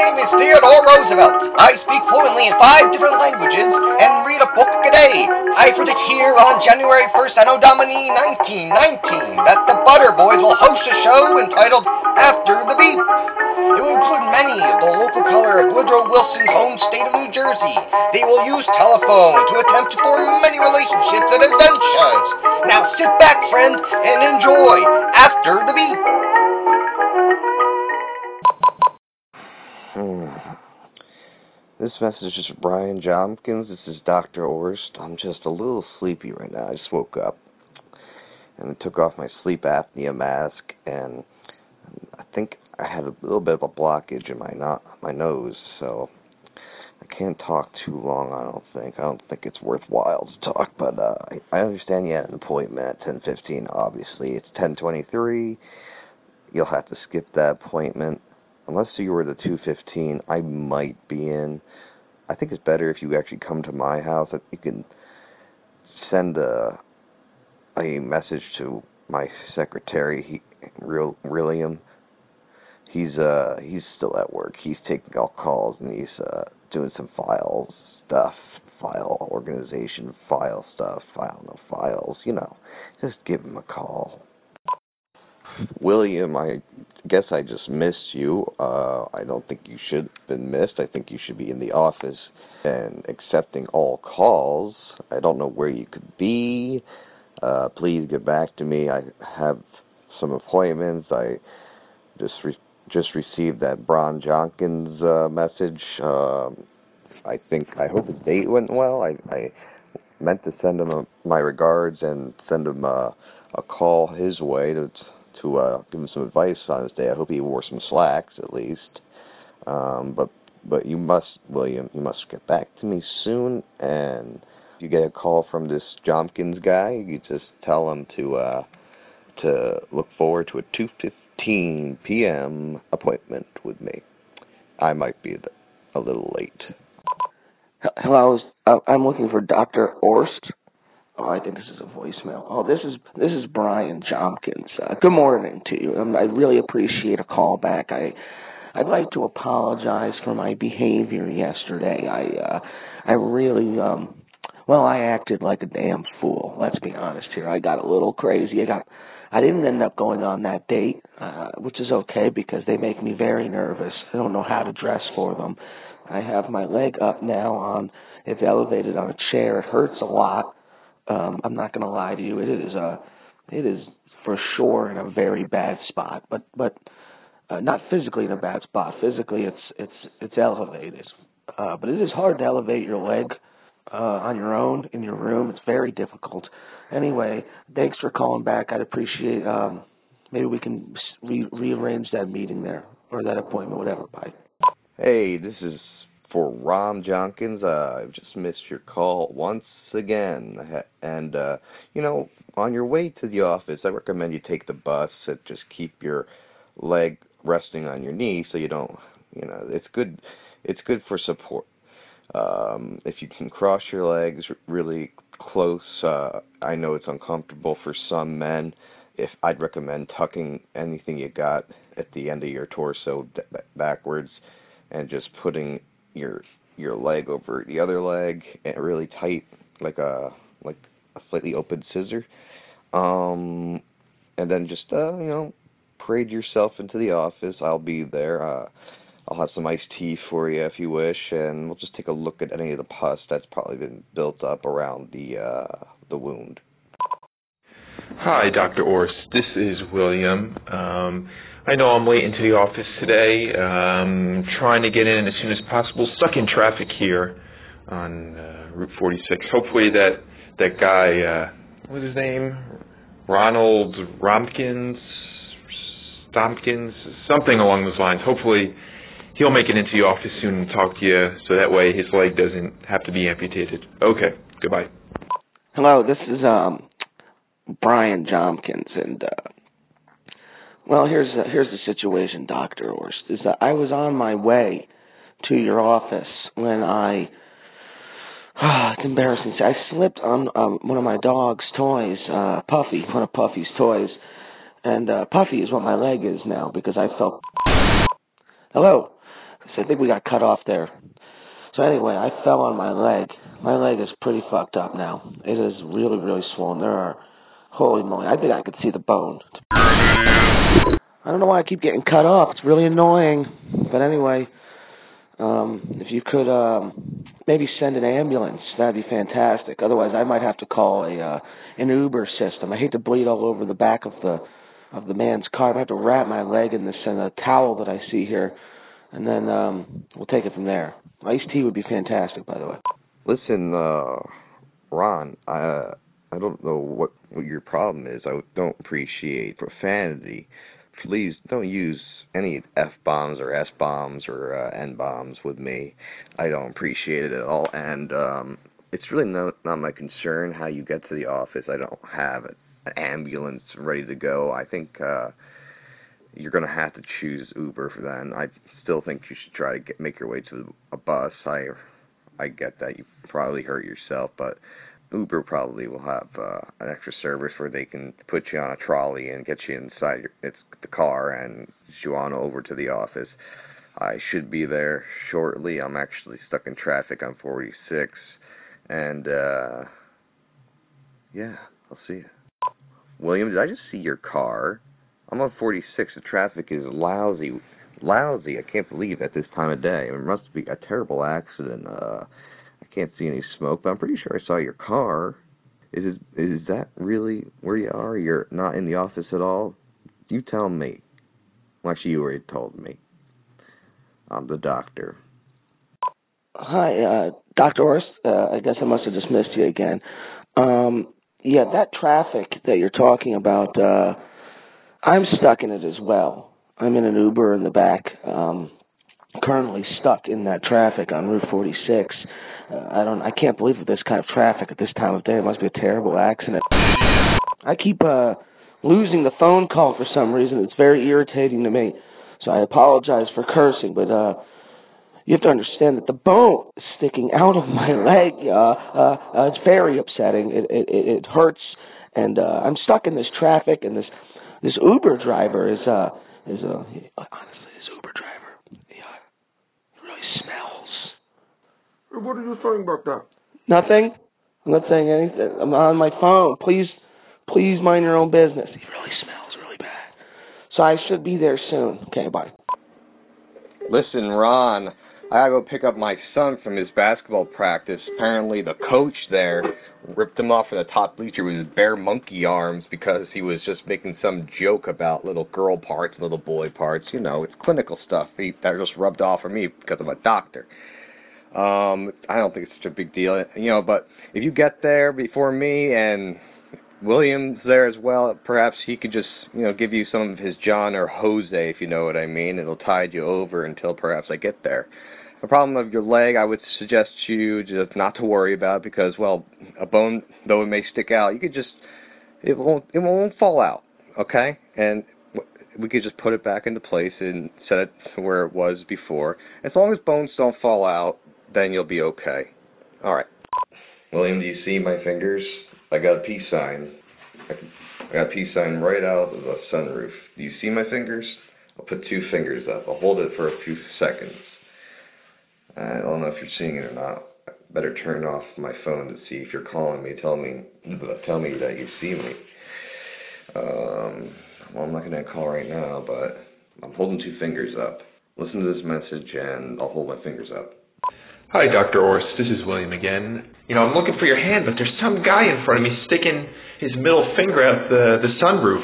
name is Theodore Roosevelt. I speak fluently in 5 different languages and read a book a day. I predict here on January 1st, Anno Domini 1919, that the Butter Boys will host a show entitled After the Beep. It will include many of the local color of Woodrow Wilson's home state of New Jersey. They will use telephone to attempt to form many relationships and adventures. Now sit back, friend, and enjoy After the Beep. This message is for Brian Jompkins. This is Dr. Orst. I'm just a little sleepy right now. I just woke up and took off my sleep apnea mask, and I think I had a little bit of a blockage in my nose, so I can't talk too long, I don't think. I don't think it's worthwhile to talk, but I understand you had an appointment at 10:15. Obviously, it's 10:23. You'll have to skip that appointment. Unless you were the 2:15, I might be in. I think it's better if you actually come to my house. You can send a message to my secretary, William. He's still at work. He's taking all calls, and he's doing some file organization, file stuff. I don't know, files. Just give him a call. William, I guess I just missed you. I don't think you should have been missed. I think you should be in the office and accepting all calls. I don't know where you could be. Please get back to me. I have some appointments. I just received that Brian Jompkins message. I hope his date went well. I meant to send him my regards and send him a call his way to give him some advice on his day. I hope he wore some slacks at least. But you must, William, get back to me soon. And if you get a call from this Jompkins guy, you just tell him to look forward to a 2:15 p.m. appointment with me. I might be a little late. Hello, I'm looking for Dr. Orst. Oh, I think this is a voicemail. Oh, this is Brian Jompkins. Good morning to you. I really appreciate a call back. I'd like to apologize for my behavior yesterday. I really I acted like a damn fool. Let's be honest here. I got a little crazy. I didn't end up going on that date, which is okay because they make me very nervous. I don't know how to dress for them. I have my leg up now it's elevated on a chair. It hurts a lot. I'm not going to lie to you. It is for sure in a very bad spot, but not physically in a bad spot. Physically, it's elevated, but it is hard to elevate your leg on your own in your room. It's very difficult. Anyway, thanks for calling back. I'd appreciate. Maybe we can rearrange that meeting there or that appointment, whatever. Bye. Hey, this is for Ron Jompkins. I've just missed your call once again. And, on your way to the office, I recommend you take the bus and just keep your leg resting on your knee so you don't, it's good for support. If you can cross your legs really close, I know it's uncomfortable for some men. I'd recommend tucking anything you got at the end of your torso backwards and just putting your leg over the other leg and really tight, like a slightly open scissor, and then just parade yourself into the office. I'll be there. I'll have some iced tea for you if you wish, and we'll just take a look at any of the pus that's probably been built up around the wound. Hi, Dr. Orst. This is William. I know I'm late into the office today. Trying to get in as soon as possible. Stuck in traffic here on Route 46. Hopefully that guy, what's his name? Ronald Stompkins, something along those lines. Hopefully he'll make it into the office soon and talk to you so that way his leg doesn't have to be amputated. Okay, goodbye. Hello, this is Brian Jompkins, and here's the situation, Dr. Orst. I was on my way to your office when it's embarrassing. I slipped on one of my dog's toys, Puffy, one of Puffy's toys, and Puffy is what my leg is now because I felt. Hello. So I think we got cut off there. So anyway, I fell on my leg. My leg is pretty fucked up now. It is really, really swollen. Holy moly, I think I could see the bone. I don't know why I keep getting cut off. It's really annoying. But anyway, if you could maybe send an ambulance, that'd be fantastic. Otherwise, I might have to call an Uber system. I hate to bleed all over the back of the man's car. I have to wrap my leg in this towel that I see here, and then we'll take it from there. Iced tea would be fantastic, by the way. Listen, Ron, I don't know what your problem is. I don't appreciate profanity. Please don't use any F-bombs or S-bombs or N-bombs with me. I don't appreciate it at all. And it's really not my concern how you get to the office. I don't have an ambulance ready to go. I think you're going to have to choose Uber for that. And I still think you should try to make your way to a bus. I get that you probably hurt yourself, but Uber probably will have an extra service where they can put you on a trolley and get you inside the car and get you on over to the office. I should be there shortly. I'm actually stuck in traffic on 46, and yeah, I'll see you. William, did I just see your car? I'm on 46. The traffic is lousy. I can't believe at this time of day. It must be a terrible accident. I can't see any smoke, but I'm pretty sure I saw your car. Is that really where you are? You're not in the office at all? You tell me. Well, actually, you already told me. I'm the doctor. Hi, Dr. Orst. I guess I must have just missed you again. Yeah, that traffic that you're talking about, I'm stuck in it as well. I'm in an Uber in the back, currently stuck in that traffic on Route 46. I can't believe this kind of traffic at this time of day. It must be a terrible accident. I keep losing the phone call for some reason. It's very irritating to me. So I apologize for cursing, but you have to understand that the bone is sticking out of my leg. It's very upsetting. It hurts, and I'm stuck in this traffic, and this Uber driver is honestly, this Uber driver, he really smells. What are you saying about that? Nothing. I'm not saying anything. I'm on my phone. Please mind your own business. He really smells really bad. So I should be there soon. Okay, bye. Listen, Ron, I gotta go pick up my son from his basketball practice. Apparently the coach there ripped him off in the top bleacher with his bare monkey arms because he was just making some joke about little girl parts, little boy parts. You know, it's clinical stuff. That just rubbed off on me because I'm a doctor. I don't think it's such a big deal, but if you get there before me and William's there as well, perhaps he could just, give you some of his John or Jose, if you know what I mean. It'll tide you over until perhaps I get there. The problem of your leg, I would suggest you just not to worry about because, well, a bone, though it may stick out, it won't fall out, okay? And we could just put it back into place and set it to where it was before. As long as bones don't fall out, then you'll be okay. All right. William, do you see my fingers? I got a peace sign. I got a peace sign right out of the sunroof. Do you see my fingers? I'll put 2 fingers up. I'll hold it for a few seconds. I don't know if you're seeing it or not. I better turn off my phone to see if you're calling me. Tell me that you see me. Well, I'm not going to call right now, but I'm holding 2 fingers up. Listen to this message, and I'll hold my fingers up. Hi, Dr. Orst. This is William again. I'm looking for your hand, but there's some guy in front of me sticking his middle finger out the sunroof.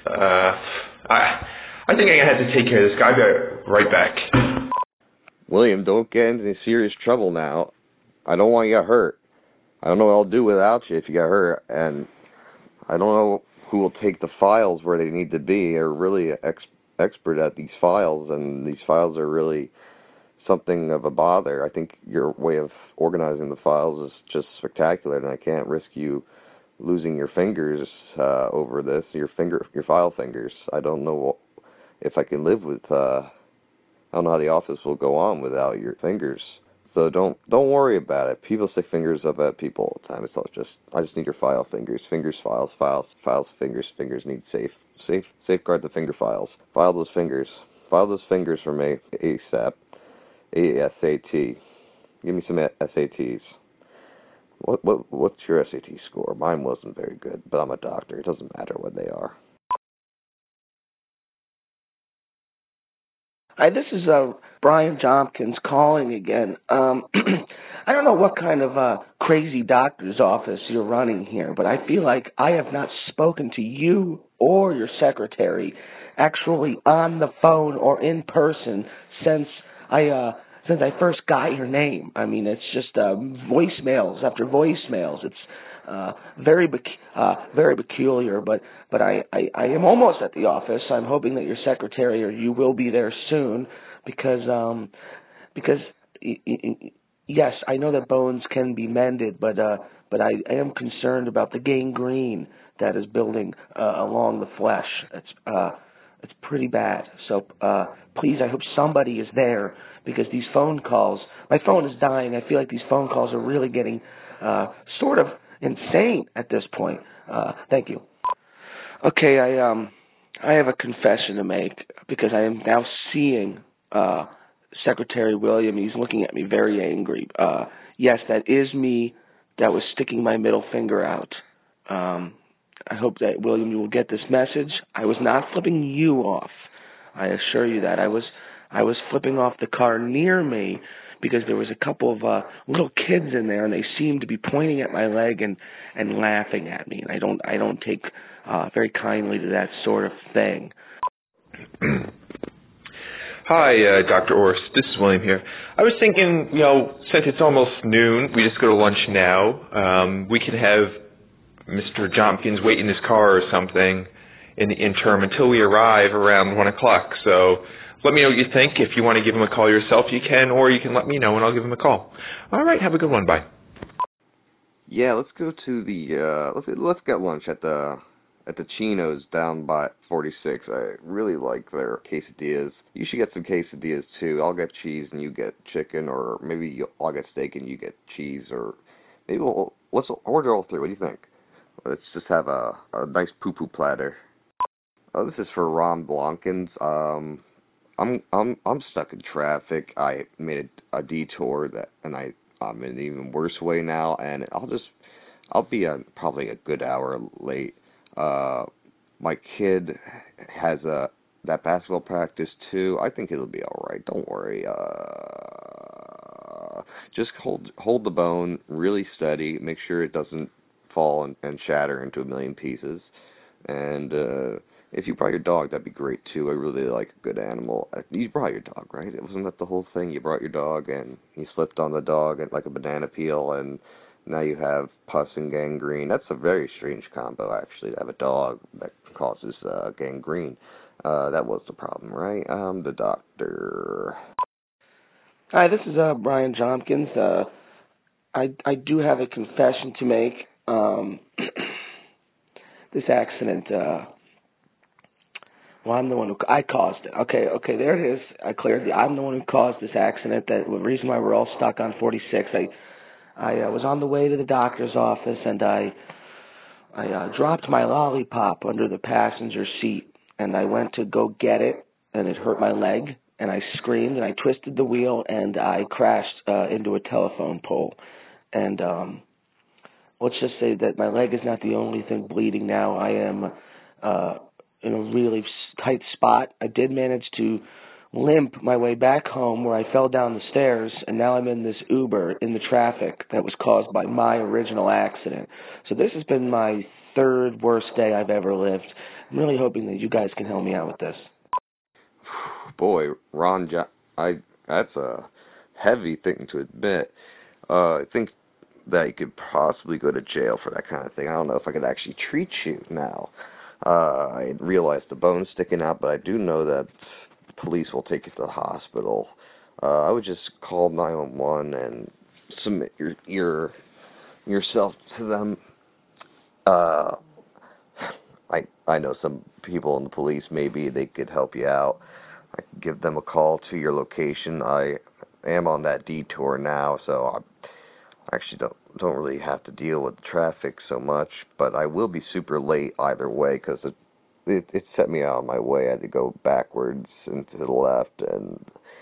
I think I'm going to have to take care of this guy. I'll be right back. William, don't get into any serious trouble now. I don't want you to get hurt. I don't know what I'll do without you if you get hurt, and I don't know who will take the files where they need to be. They're really expert at these files, and these files are really something of a bother. I think your way of organizing the files is just spectacular, and I can't risk you losing your fingers over this, your file fingers. I don't know if I can live with I don't know how the office will go on without your fingers. So don't worry about it. People stick fingers up at people all the time. It's all I just need your file fingers. Fingers, files, fingers. Fingers need safeguard the finger files. File those fingers. File those fingers for me ASAP. SAT. Give me some SATs. What's your SAT score? Mine wasn't very good, but I'm a doctor. It doesn't matter what they are. Hi, this is Brian Jompkins calling again. I don't know what kind of crazy doctor's office you're running here, but I feel like I have not spoken to you or your secretary actually on the phone or in person since I first got your name. I mean, it's just voicemails after voicemails. It's very peculiar, but I am almost at the office. I'm hoping that your secretary or you will be there soon because yes, I know that bones can be mended, but I am concerned about the gangrene that is building along the flesh. It's pretty bad. So please, I hope somebody is there because these phone calls, my phone is dying. I feel like these phone calls are really getting sort of insane at this point. Thank you. Okay, I have a confession to make because I am now seeing Secretary William. He's looking at me very angry. Yes, that is me that was sticking my middle finger out. I hope that, William, you will get this message. I was not flipping you off. I assure you that. I was flipping off the car near me because there was a couple of little kids in there, and they seemed to be pointing at my leg and laughing at me. And I don't take very kindly to that sort of thing. Hi, Dr. Orst. This is William here. I was thinking, since it's almost noon, we just go to lunch now. We could have Mr. Jompkins wait in his car or something in the interim until we arrive around 1 o'clock. So let me know what you think. If you want to give him a call yourself, you can, or you can let me know and I'll give him a call. All right, have a good one. Bye. Yeah, let's go to the let's get lunch at the Chino's down by 46. I really like their quesadillas. You should get some quesadillas too. I'll get cheese and you get chicken, or maybe I'll get steak and you get cheese, or maybe let's order all three. What do you think? Let's just have a nice poo-poo platter. Oh, this is for Ron Blankins. I'm stuck in traffic. I made a detour and I'm in an even worse way now, and I'll be probably a good hour late. My kid has that basketball practice too. I think it'll be all right. Don't worry. Just hold the bone really steady. Make sure it doesn't fall and shatter into a million pieces. And if you brought your dog, that'd be great too. I really like a good animal. You brought your dog, right? Wasn't that the whole thing? You brought your dog and you slipped on the dog like a banana peel, and now you have pus and gangrene. That's a very strange combo, actually, to have a dog that causes gangrene. That was the problem, right? The doctor. Hi, this is Brian Jompkins. I do have a confession to make. This accident, I'm the one I caused it. Okay, there it is. I'm the one who caused this accident. The reason why we're all stuck on 46. I was on the way to the doctor's office, and I dropped my lollipop under the passenger seat, and I went to go get it, and it hurt my leg, and I screamed, and I twisted the wheel, and I crashed into a telephone pole. And let's just say that my leg is not the only thing bleeding now. I am in a really tight spot. I did manage to limp my way back home, where I fell down the stairs, and now I'm in this Uber in the traffic that was caused by my original accident. So this has been my third worst day I've ever lived. I'm really hoping that you guys can help me out with this. Boy, Ron, that's a heavy thing to admit. I think that you could possibly go to jail for that kind of thing. I don't know if I could actually treat you now. I realized the bone's sticking out, but I do know that the police will take you to the hospital. I would just call 911 and submit yourself to them. I know some people in the police, maybe they could help you out. I could give them a call to your location. I am on that detour now, so I actually don't really have to deal with the traffic so much, but I will be super late either way because it set me out on my way. I had to go backwards and to the left, and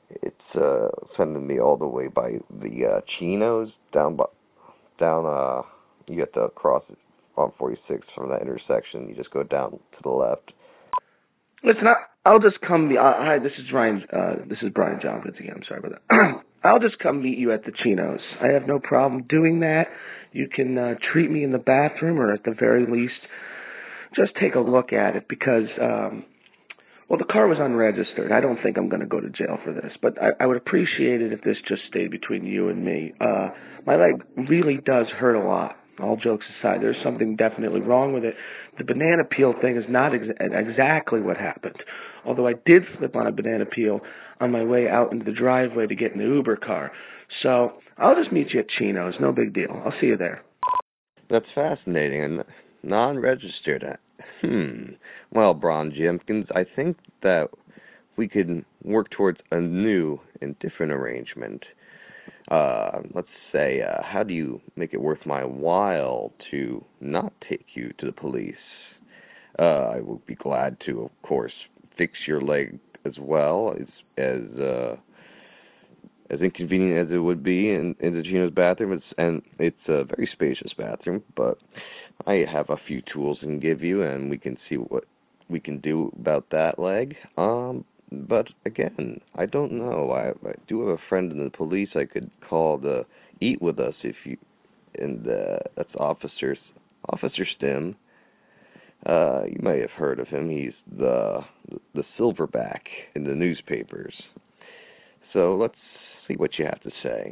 It's sending me all the way by the Chinos down. You have to cross it on 46 from that intersection. You just go down to the left. Listen, I'll just come. Hi, this is Ryan. This is Brian Jompkins again. I'm sorry about that. I'll just come meet you at the Chinos. I have no problem doing that. You can treat me in the bathroom, or at the very least, just take a look at it because, well, the car was unregistered. I don't think I'm going to go to jail for this, but I would appreciate it if this just stayed between you and me. My leg really does hurt a lot. All jokes aside, there's something definitely wrong with it. The banana peel thing is not exactly what happened, although I did slip on a banana peel on my way out into the driveway to get in the Uber car. So I'll just meet you at Chino's. No big deal. I'll see you there. That's fascinating. And non-registered. Well, Bron Jimkins, I think that we could work towards a new and different arrangement. Let's say, how do you make it worth my while to not take you to the police? I would be glad to, of course, fix your leg as well, as inconvenient as it would be in the Gino's bathroom. It's a very spacious bathroom, but I have a few tools I can give you, and we can see what we can do about that leg. But again, I don't know. I do have a friend in the police I could call to eat with us that's Officer Stim. You may have heard of him. He's the silverback in the newspapers. So let's see what you have to say.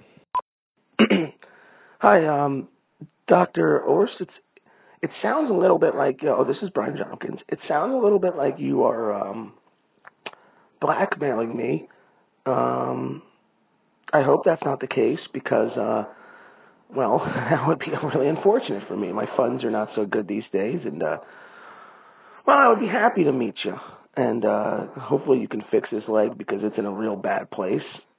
Hi, Dr. Orst. It sounds a little bit like, this is Brian Jompkins. It sounds a little bit like you are blackmailing me. I hope that's not the case because, well, that would be really unfortunate for me. My funds are not so good these days, and, well, I would be happy to meet you, and hopefully you can fix this leg because it's in a real bad place.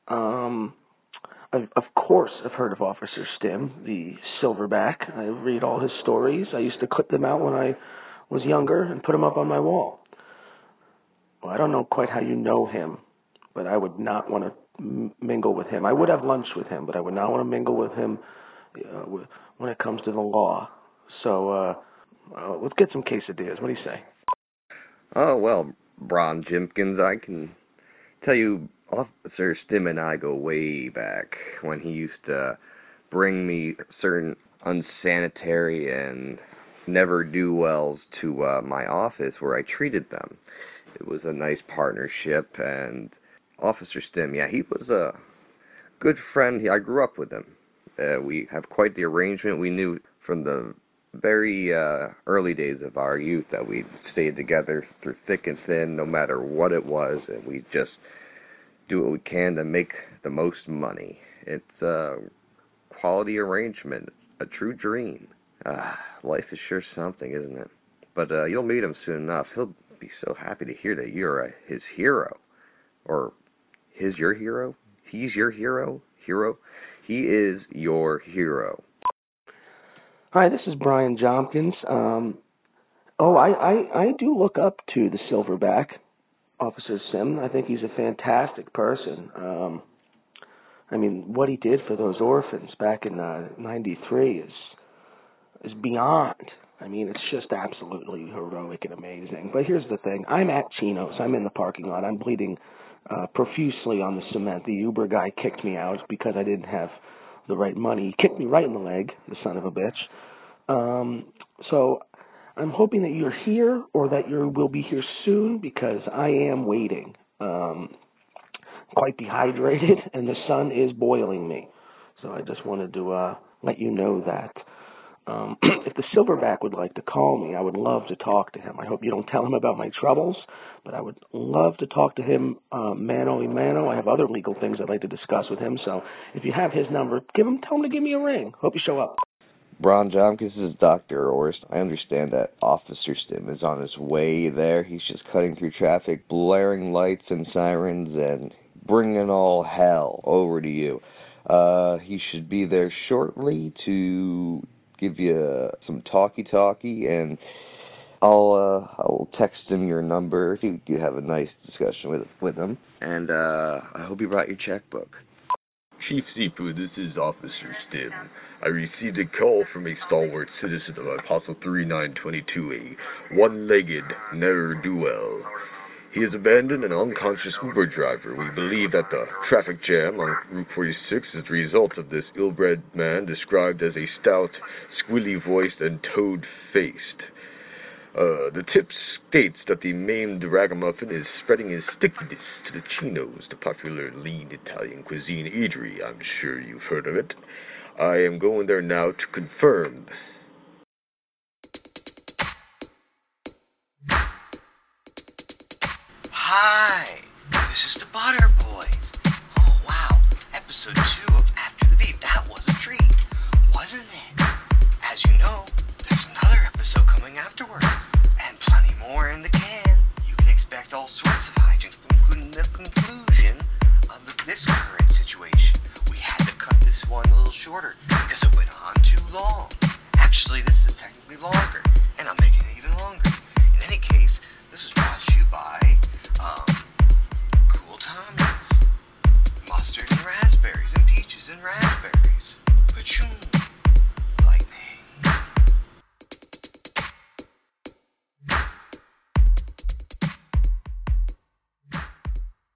Of course, I've heard of Officer Stim, the silverback. I read all his stories. I used to clip them out when I was younger and put them up on my wall. Well, I don't know quite how you know him, but I would not want to mingle with him. I would have lunch with him, but I would not want to mingle with him when it comes to the law. So let's get some quesadillas. What do you say? Oh, well, Bron Jimkins, I can tell you Officer Stim and I go way back when he used to bring me certain unsanitary and never-do-wells to my office where I treated them. It was a nice partnership, and Officer Stim, yeah, he was a good friend. I grew up with him. We have quite the arrangement. We knew from the very early days of our youth that we stayed together through thick and thin, no matter what it was, and we just do what we can to make the most money. It's a quality arrangement, a true dream. Life is sure something, isn't it? But you'll meet him soon enough. He'll be so happy to hear that you're his hero. Or his your hero? He's your hero? Hero? He is your hero. Hi, this is Brian Jompkins. I do look up to the silverback, Officer Sim. I think he's a fantastic person. I mean, what he did for those orphans back in '93 is beyond. I mean, it's just absolutely heroic and amazing. But here's the thing. I'm at Chino's. I'm in the parking lot. I'm bleeding profusely on the cement. The Uber guy kicked me out because I didn't have the right money. He kicked me right in the leg, the son of a bitch. So I'm hoping that you're here or that you will be here soon because I am waiting. Quite dehydrated, and the sun is boiling me. So I just wanted to let you know that. If the silverback would like to call me, I would love to talk to him. I hope you don't tell him about my troubles, but I would love to talk to him mano a mano. I have other legal things I'd like to discuss with him, so if you have his number, tell him to give me a ring. Hope you show up. Bron Jompkins, this is Dr. Orst. I understand that Officer Stim is on his way there. He's just cutting through traffic, blaring lights and sirens, and bringing all hell over to you. He should be there shortly to give you some talkie, and I'll will text him your number if you have a nice discussion with him. And I hope you brought your checkbook. Chief Seafood, this is Officer Stim. I received a call from a stalwart citizen of Apostle 3922, a one-legged ne'er-do-well. He is abandoned an unconscious Uber driver. We believe that the traffic jam on Route 46 is the result of this ill-bred man described as a stout, squilly-voiced, and toad-faced. The tip states that the maimed ragamuffin is spreading his stickiness to the Chinos, the popular lean Italian cuisine eatery. I'm sure you've heard of it. I am going there now to confirm. Hi, this is the Butter Boys. Oh wow, episode 2 of After the Beef. That was a treat, wasn't it? As you know, there's another episode coming afterwards, and plenty more in the can. You can expect all sorts of hijinks, including the conclusion of this current situation. We had to cut this one a little shorter because it went on too long. Actually, this is technically longer, and I'm making it even longer. In any case,